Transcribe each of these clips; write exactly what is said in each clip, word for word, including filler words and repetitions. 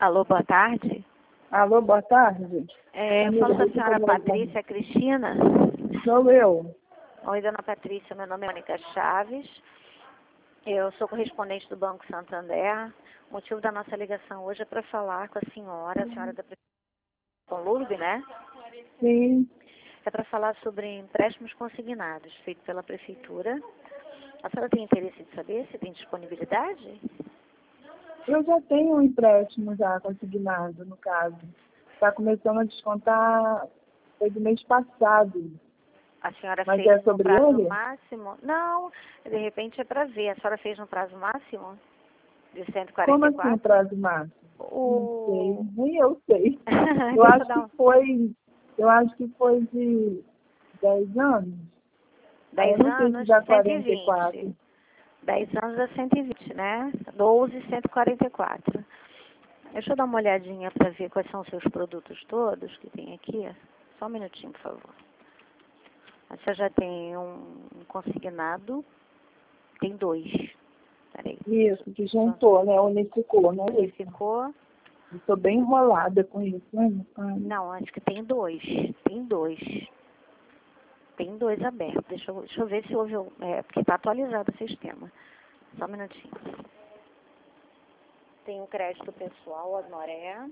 Alô, boa tarde. Alô, boa tarde. É, eu falo com a senhora Patrícia Cristina. Sou eu. Oi, dona Patrícia, meu nome é Mônica Chaves. Eu sou correspondente do Banco Santander. O motivo da nossa ligação hoje é para falar com a senhora, a senhora da Prefeitura Lurbe, né? Sim. É para falar sobre empréstimos consignados feitos pela Prefeitura. A senhora tem interesse de saber se tem disponibilidade? Eu já tenho um empréstimo já consignado, no caso. Está começando a descontar, foi do mês passado. A senhora Mas fez é no sobre prazo ele? máximo? Não, de repente é para ver. A senhora fez no prazo máximo de cento e Como quarenta e assim quatro? o prazo máximo? O... Não sei, nem eu sei. Eu Deixa eu acho dar um... que foi, eu acho que foi de dez anos. Aí dez eu não sei se anos, dá cento e quarenta e quatro. vinte. dez anos dá cento e vinte, né? doze, cento e quarenta e quatro. Deixa eu dar uma olhadinha para ver quais são os seus produtos todos que tem aqui. Só um minutinho, por favor. Você já tem um consignado, tem dois. Peraí. Isso, que juntou, né? Unificou, né? Unificou. Estou bem enrolada com isso, né? Ai. Não, acho que tem dois. Tem dois. Tem dois abertos. Deixa eu, deixa eu ver se houve... É, porque está atualizado o sistema. Só um minutinho. Tem um crédito pessoal, Agnoré.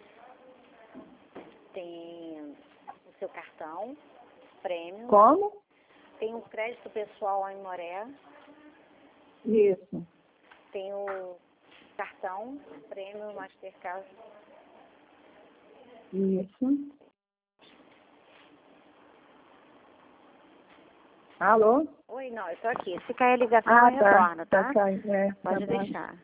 Tem o seu cartão, prêmio. Como? Tem um crédito pessoal, Agnoré. Isso. Tem o cartão, prêmio, Mastercard. Isso. Alô? Oi, não, eu tô aqui. Se cair a ligação, Ah, eu tá. retorno, tá? Tá caindo, é, Pode tá bom. deixar.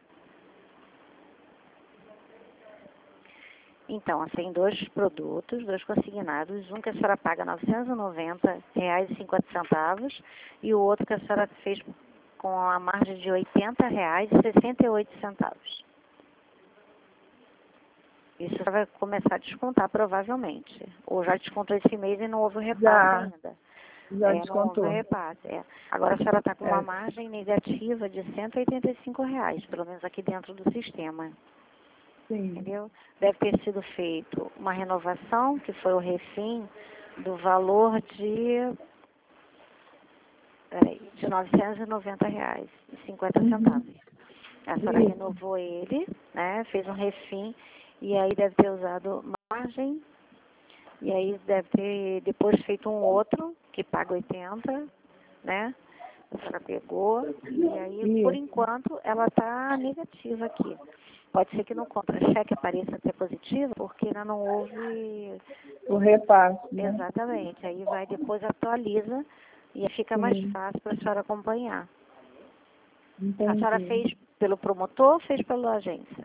Então, tem dois produtos, dois consignados. Um que a senhora paga novecentos e noventa reais e cinquenta centavos e o outro que a senhora fez com a margem de oitenta reais e sessenta e oito centavos. Isso vai começar a descontar, provavelmente. Ou já descontou esse mês e não houve o repasse Já, ainda. já É, não houve descontou. o repasse. É. Agora a senhora está com uma É. margem negativa de cento e oitenta e cinco reais, pelo menos aqui dentro do sistema. Sim. Entendeu? Deve ter sido feito uma renovação, que foi o refim, do valor de, peraí, de novecentos e noventa reais e cinquenta centavos. Uhum. A senhora Isso. renovou ele, né? Fez um refim e aí deve ter usado margem e aí deve ter depois feito um outro que paga oitenta, né? A senhora pegou e aí, por Isso. enquanto, ela está negativa aqui. Pode ser que no contra-cheque apareça até positivo, porque ainda não houve... O repasse, né? Exatamente. Aí vai, depois atualiza e aí fica mais Sim. fácil para a senhora acompanhar. A senhora Entendi. fez pelo promotor ou fez pela agência?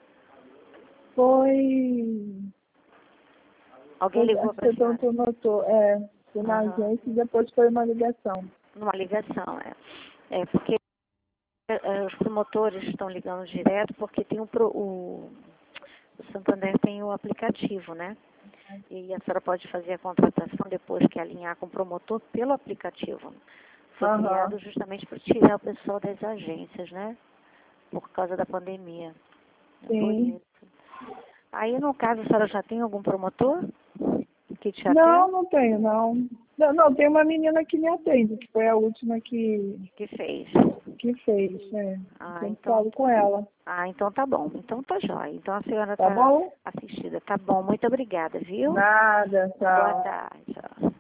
Foi... Alguém foi ligou acho para que a eu senhora? tanto notou. É, foi na Aham. agência e depois foi uma ligação. Numa ligação, é. É porque eh, os promotores estão ligando direto porque tem um pro, o, o Santander tem o aplicativo, né? E a senhora pode fazer a contratação depois que alinhar com o promotor pelo aplicativo. Foi Aham. criado justamente para tirar o pessoal das agências, né? Por causa da pandemia. É por Sim. isso. Aí, no caso, a senhora já tem algum promotor que te Não, atende? não tenho, não. Não, não, tem uma menina que me atende, que foi a última que, Que fez? que fez, né? Ah, Sempre então, falo com ela. ah, então tá bom. Então tá jóia. Então a senhora Tá tá bom? assistida. Tá bom. Muito obrigada, viu? Nada, Boa tchau. tarde. Tchau.